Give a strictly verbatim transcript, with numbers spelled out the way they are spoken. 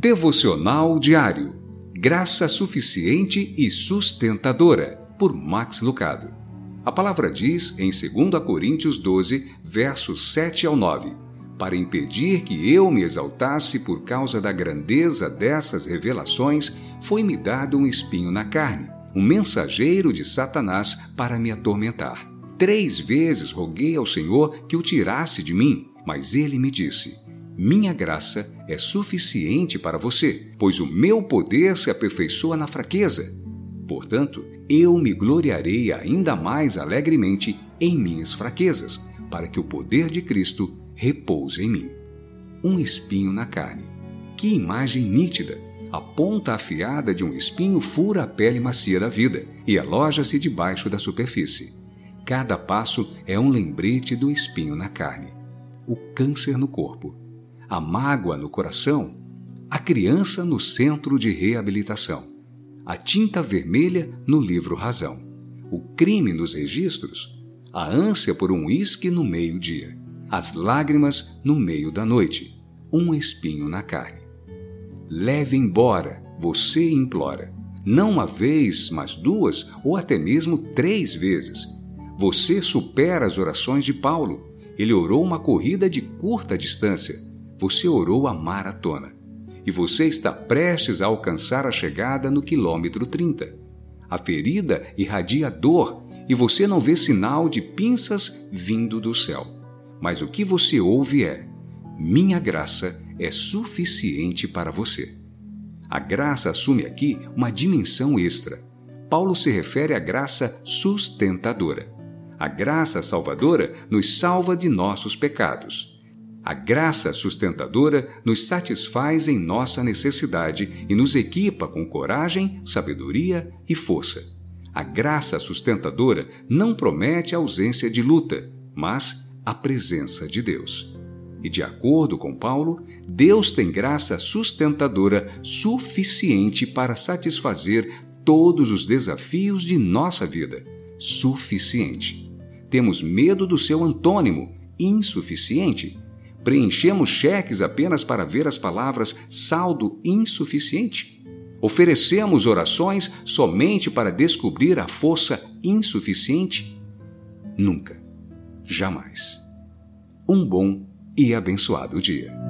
Devocional Diário. Graça Suficiente e Sustentadora, por Max Lucado. A palavra diz em dois Coríntios doze, versos sete ao nove: para impedir que eu me exaltasse por causa da grandeza dessas revelações, foi-me dado um espinho na carne, um mensageiro de Satanás para me atormentar. Três vezes roguei ao Senhor que o tirasse de mim, mas ele me disse: minha graça é suficiente para você, pois o meu poder se aperfeiçoa na fraqueza. Portanto, eu me gloriarei ainda mais alegremente em minhas fraquezas, para que o poder de Cristo repouse em mim. Um espinho na carne. Que imagem nítida! A ponta afiada de um espinho fura a pele macia da vida e aloja-se debaixo da superfície. Cada passo é um lembrete do espinho na carne. O câncer no corpo. A mágoa no coração, a criança no centro de reabilitação, a tinta vermelha no livro Razão, o crime nos registros, a ânsia por um uísque no meio-dia, as lágrimas no meio da noite, um espinho na carne. Leve embora, você implora, não uma vez, mas duas ou até mesmo três vezes. Você supera as orações de Paulo. Ele orou uma corrida de curta distância. Você orou a maratona. E você está prestes a alcançar a chegada no quilômetro trinta. A ferida irradia dor e você não vê sinal de pinças vindo do céu. Mas o que você ouve é: minha graça é suficiente para você. A graça assume aqui uma dimensão extra. Paulo se refere à graça sustentadora. A graça salvadora nos salva de nossos pecados. A graça sustentadora nos satisfaz em nossa necessidade e nos equipa com coragem, sabedoria e força. A graça sustentadora não promete a ausência de luta, mas a presença de Deus. E de acordo com Paulo, Deus tem graça sustentadora suficiente para satisfazer todos os desafios de nossa vida. Suficiente. Temos medo do seu antônimo, insuficiente. Preenchemos cheques apenas para ver as palavras saldo insuficiente? Oferecemos orações somente para descobrir a força insuficiente? Nunca. Jamais. Um bom e abençoado dia.